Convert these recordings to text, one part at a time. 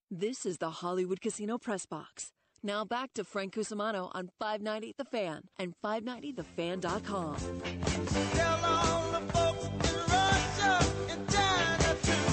This is the Hollywood Casino Press Box. Now back to Frank Cusimano on 590 The Fan and 590thefan.com. Tell all the folks in Russia and China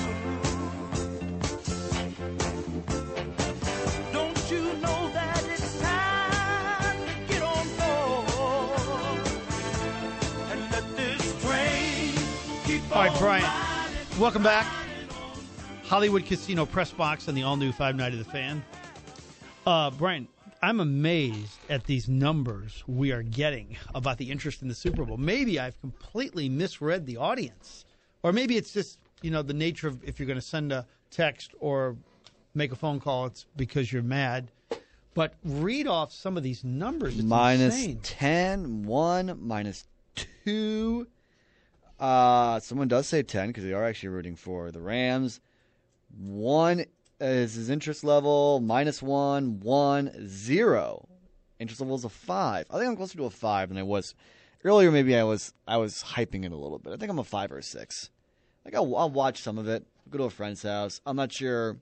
too. Don't you know that it's time to get on board and let this train keep All right, on Brian, riding. welcome back. Hollywood Casino Press Box on the all-new 590 The Fan. Brian, I'm amazed at these numbers we are getting about the interest in the Super Bowl. Maybe I've completely misread the audience. Or maybe it's just, the nature of if you're going to send a text or make a phone call, it's because you're mad. But read off some of these numbers. It's insane. -10, 1, -2. Someone does say 10 because they are actually rooting for the Rams. 1 is his interest level, -1, 1, 0. Interest level is a 5. I think I'm closer to a 5 than I was earlier. Maybe I was hyping it a little bit. I think I'm a 5 or a 6. Like I'll watch some of it, go to a friend's house. I'm not sure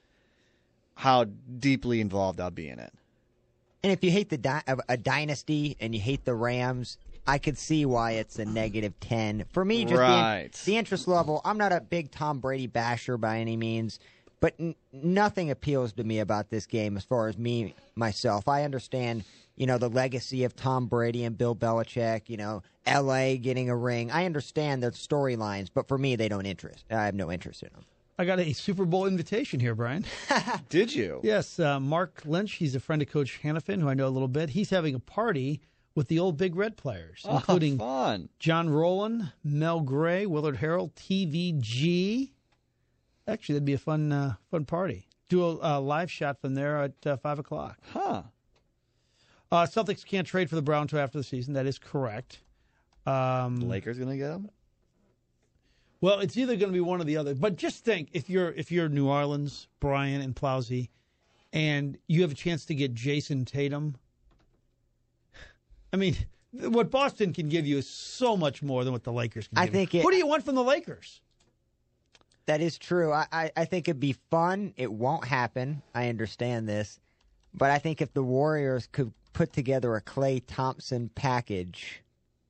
how deeply involved I'll be in it. And if you hate a dynasty and you hate the Rams, I could see why it's a -10. For me, just the interest level, I'm not a big Tom Brady basher by any means, but nothing appeals to me about this game as far as myself. I understand, the legacy of Tom Brady and Bill Belichick, L.A. getting a ring. I understand the storylines, but for me, I have no interest in them. I got a Super Bowl invitation here, Brian. Did you? Yes, Mark Lynch, he's a friend of Coach Hannafin, who I know a little bit. He's having a party with the old Big Red players, including fun. John Rowland, Mel Gray, Willard Harrell, TVG. Actually, that'd be a fun party. Do a live shot from there at 5 o'clock. Huh. Celtics can't trade for the Brown until after the season. That is correct. The Lakers going to get him? Well, it's either going to be one or the other. But just think, if you're New Orleans, Brian and Plowsy, and you have a chance to get Jason Tatum, I mean, what Boston can give you is so much more than what the Lakers can give you. What do you want from the Lakers? That is true. I think it'd be fun. It won't happen. I understand this. But I think if the Warriors could put together a Klay Thompson package,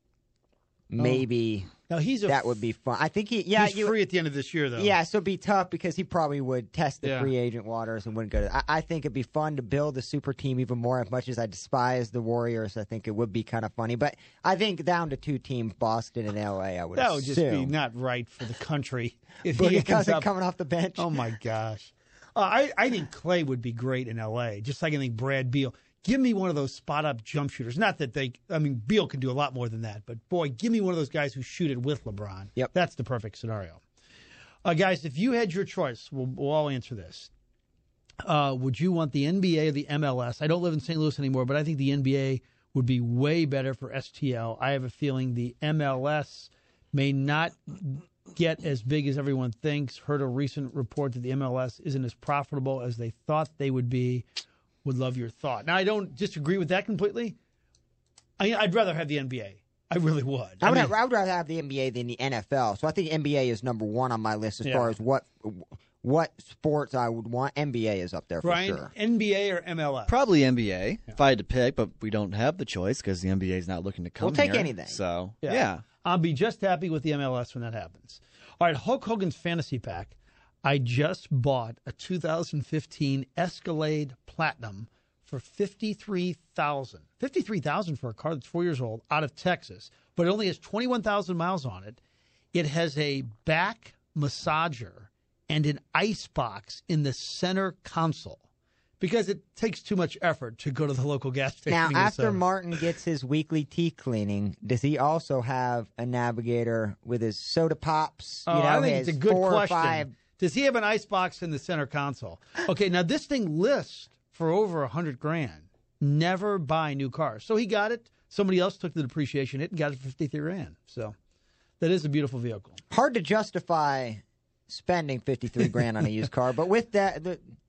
maybe that would be fun. I think he's free at the end of this year, though. Yeah, so it'd be tough because he probably would test the free agent waters and wouldn't go to. I think it'd be fun to build a super team even more. As much as I despise the Warriors, I think it would be kind of funny. But I think down to 2 teams, Boston and LA, I would assume. That would just be not right for the country. If Boogie Cousins coming off the bench. Oh, my gosh. I think Klay would be great in L.A., just like I think Brad Beal. Give me one of those spot-up jump shooters. Not that Beal can do a lot more than that, but, boy, give me one of those guys who shoot it with LeBron. Yep. That's the perfect scenario. Guys, if you had your choice, we'll all answer this. Would you want the NBA or the MLS? I don't live in St. Louis anymore, but I think the NBA would be way better for STL. I have a feeling the MLS may not get as big as everyone thinks. Heard a recent report that the MLS isn't as profitable as they thought they would be. Would love your thought. Now, I don't disagree with that completely. I'd rather have the NBA. I really would. I would rather have the NBA than the NFL. So I think NBA is number 1 on my list as far as what sports I would want. NBA is up there for sure. NBA or MLS? Probably NBA if I had to pick, but we don't have the choice because the NBA is not looking to come here. We'll take anything. So, yeah. I'll be just happy with the MLS when that happens. All right, Hulk Hogan's Fantasy Pack. I just bought a 2015 Escalade Platinum for $53,000. $53,000 for a car that's 4 years old out of Texas, but it only has 21,000 miles on it. It has a back massager and an ice box in the center console because it takes too much effort to go to the local gas station. Now, after Martin gets his weekly teeth cleaning, does he also have a navigator with his soda pops? I think it's a good 4 question. Or 5. Does he have an ice box in the center console? Okay, now this thing lists for over $100,000. Never buy new cars. So he got it. Somebody else took the depreciation hit and got it for $53,000. So that is a beautiful vehicle. Hard to justify spending $53,000 on a used car, but with that,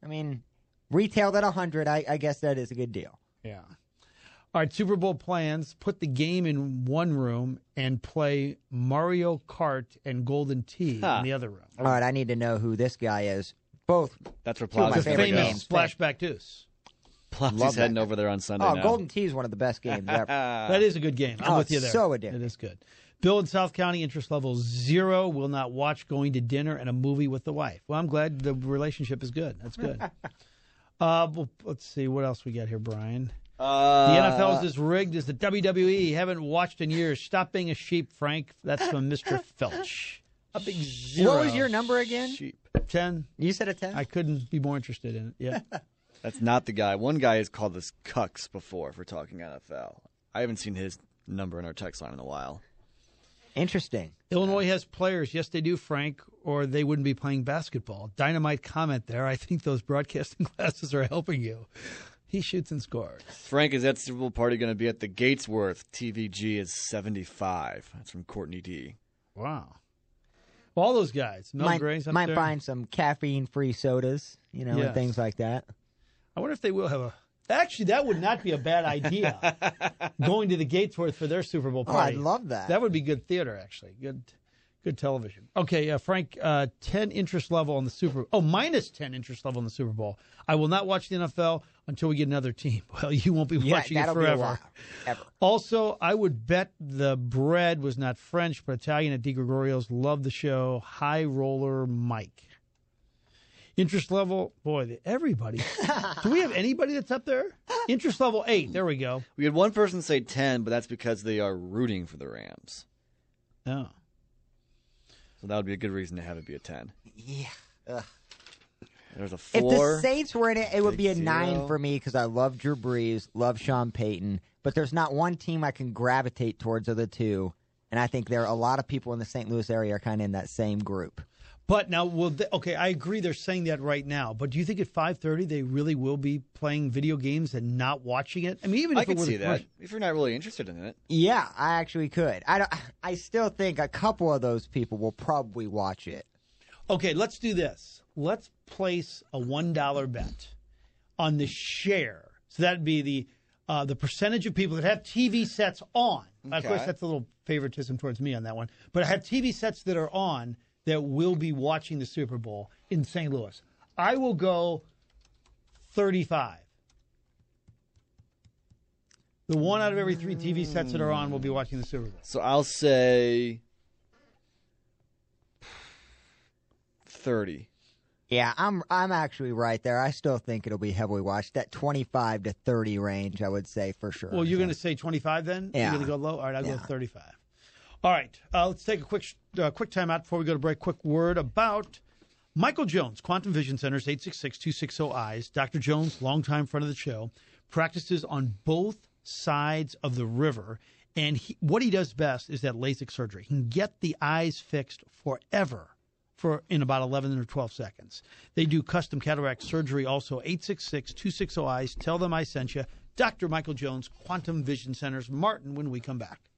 retailed at $100,000, I guess that is a good deal. Yeah. All right, Super Bowl plans. Put the game in one room and play Mario Kart and Golden Tee in the other room. All right, I need to know who this guy is. Both. That's where Two of my The Plaza's going to favorite go. famous games. splashback deuce. Love Plaza's that heading guy. over there on Sunday Oh, now. Golden Tee is one of the best games ever. That is a good game. I'm Oh, with you it's there. so addictive. It is good. Bill in South County, interest level 0. Will not watch going to dinner and a movie with the wife. Well, I'm glad the relationship is good. That's good. Well, let's see. What else we got here, Brian? The NFL is as rigged as the WWE. Haven't watched in years. Stop being a sheep, Frank. That's from Mr. Felch. A big 0. What was your number again? Sheep. 10. You said a 10? I couldn't be more interested in it. Yeah. That's not the guy. One guy has called us cucks before for talking NFL. I haven't seen his number in our text line in a while. Interesting. Illinois has players. Yes, they do, Frank, or they wouldn't be playing basketball. Dynamite comment there. I think those broadcasting classes are helping you. He shoots and scores. Frank, is that Super Bowl party going to be at the Gatesworth? TVG is 75. That's from Courtney D. Wow. All those guys. Mel Gray's up might there. find some caffeine-free sodas, Yes. and things like that. I wonder if they will have a... Actually, that would not be a bad idea, going to the Gatesworth for their Super Bowl Oh, party. I'd love that. That would be good theater, actually. Good television. Okay, Frank, 10 interest level on the Super Bowl. Oh, minus 10 interest level on the Super Bowl. I will not watch the NFL until we get another team. Well, you won't be watching it that'll be a forever. while. Ever. Also, I would bet the bread was not French, but Italian at Di Gregorio's. Love the show. High Roller Mike. Interest level, boy, everybody. Do we have anybody that's up there? Interest level 8. There we go. We had one person say 10, but that's because they are rooting for the Rams. Oh. So that would be a good reason to have it be a 10. Yeah. Ugh. There's a If 4. the Saints were in it, it would be a Big 9 zero. for me because I love Drew Brees, love Sean Payton, but there's not one team I can gravitate towards of the two, and I think there are a lot of people in the St. Louis area are kind of in that same group. But now, okay, I agree they're saying that right now. But do you think at 5:30 they really will be playing video games and not watching it? I mean, even I if it could were see the that. first- If you're not really interested in it. Yeah, I actually could. I still think a couple of those people will probably watch it. Okay, let's do this. Let's place a $1 bet on the share. So that'd be the percentage of people that have TV sets on. Of course, Okay. that's a little favoritism towards me on that one. But I have TV sets that are on that will be watching the Super Bowl in St. Louis. I will go 35. The 1 out of every 3 TV sets that are on will be watching the Super Bowl. So I'll say 30. Yeah, I'm actually right there. I still think it'll be heavily watched. That 25 to 30 range, I would say for sure. Well, you're going to say 25 then? Yeah. You're going to go low? All right, I'll go Yeah. 35. All right, let's take a quick time out before we go to break. Quick word about Michael Jones, Quantum Vision Centers, 866-260-EYES. Dr. Jones, longtime friend of the show, practices on both sides of the river. And what he does best is that LASIK surgery. He can get the eyes fixed forever in about 11 or 12 seconds. They do custom cataract surgery also, 866-260-EYES. Tell them I sent you. Dr. Michael Jones, Quantum Vision Centers. Martin, when we come back.